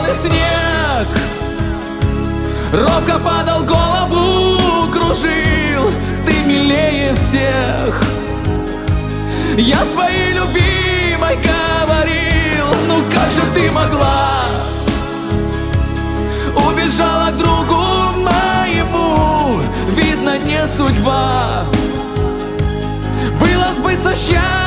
белый снег робко падал, голову кружил. Ты милее всех, я своей любимой говорил. Ну как же ты могла? Убежала к другу моему, видно, не судьба было сбыться счастья.